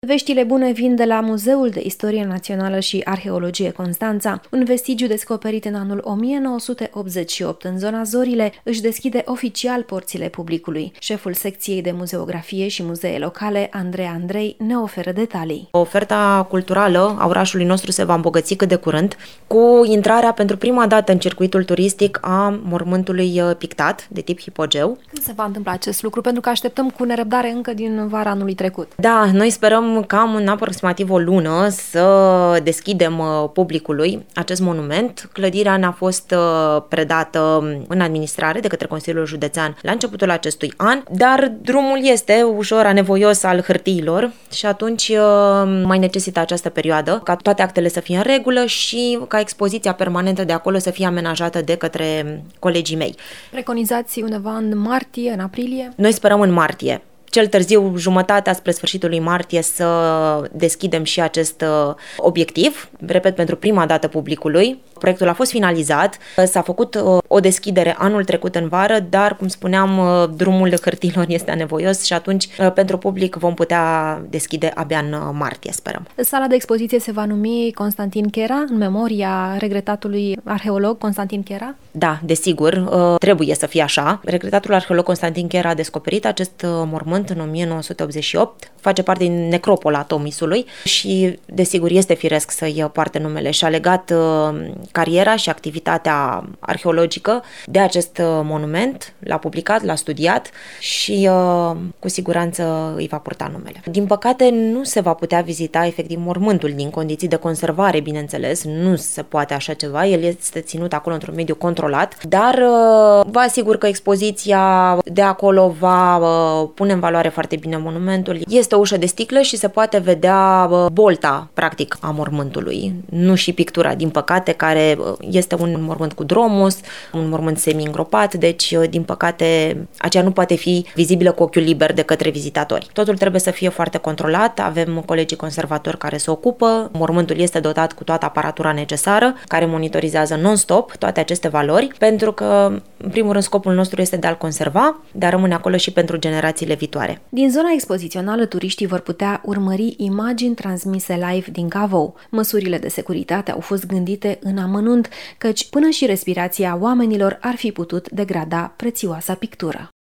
Veștile bune vin de la Muzeul de Istorie Națională și Arheologie Constanța. Un vestigiu descoperit în anul 1988 în zona Zorile își deschide oficial porțile publicului. Șeful secției de muzeografie și muzee locale, Andrei Andrei, ne oferă detalii. Oferta culturală a orașului nostru se va îmbogăți cât de curând cu intrarea pentru prima dată în circuitul turistic a mormântului pictat de tip hipogeu. Când se va întâmpla acest lucru? Pentru că așteptăm cu nerăbdare încă din vara anului trecut. Da, noi sperăm cam în aproximativ o lună să deschidem publicului acest monument. Clădirea ne-a fost predată în administrare de către Consiliul Județean la începutul acestui an, dar drumul este ușor anevoios al hârtiilor și atunci mai necesită această perioadă ca toate actele să fie în regulă și ca expoziția permanentă de acolo să fie amenajată de către colegii mei. Preconizați undeva în martie, în aprilie? Noi sperăm în martie. Cel târziu, jumătatea spre sfârșitul lui martie, să deschidem și acest obiectiv, repet, pentru prima dată publicului. Proiectul a fost finalizat, s-a făcut o deschidere anul trecut în vară, dar, cum spuneam, drumul hârtiilor este anevoios și atunci pentru public vom putea deschide abia în martie, sperăm. Sala de expoziție se va numi Constantin Chera, în memoria regretatului arheolog Constantin Chera? Da, desigur, trebuie să fie așa. Regretatul arheolog Constantin Chera a descoperit acest mormânt în 1988, face parte din necropola Tomisului și, desigur, este firesc să-i poarte numele și a legat cariera și activitatea arheologică de acest monument, l-a publicat, l-a studiat și cu siguranță îi va purta numele. Din păcate, nu se va putea vizita efectiv mormântul din condiții de conservare, bineînțeles, nu se poate așa ceva, el este ținut acolo într-un mediu controlat, dar vă asigur că expoziția de acolo va pune în valoare foarte bine monumentul. Este o ușă de sticlă și se poate vedea bolta, practic, a mormântului, nu și pictura, din păcate, care este un mormânt cu dromos, un mormânt semi-îngropat, deci, din păcate, aceea nu poate fi vizibilă cu ochiul liber de către vizitatori. Totul trebuie să fie foarte controlat, avem colegii conservatori care se ocupă, mormântul este dotat cu toată aparatura necesară, care monitorizează non-stop toate aceste valori, pentru că, în primul rând, scopul nostru este de a-l conserva, de a rămâne acolo și pentru generațiile viitoare. Din zona expozițională, turiștii vor putea urmări imagini transmise live din Cavou. Măsurile de securitate au fost gândite în amănunt, căci până și respirația oamenilor ar fi putut degrada prețioasa pictură.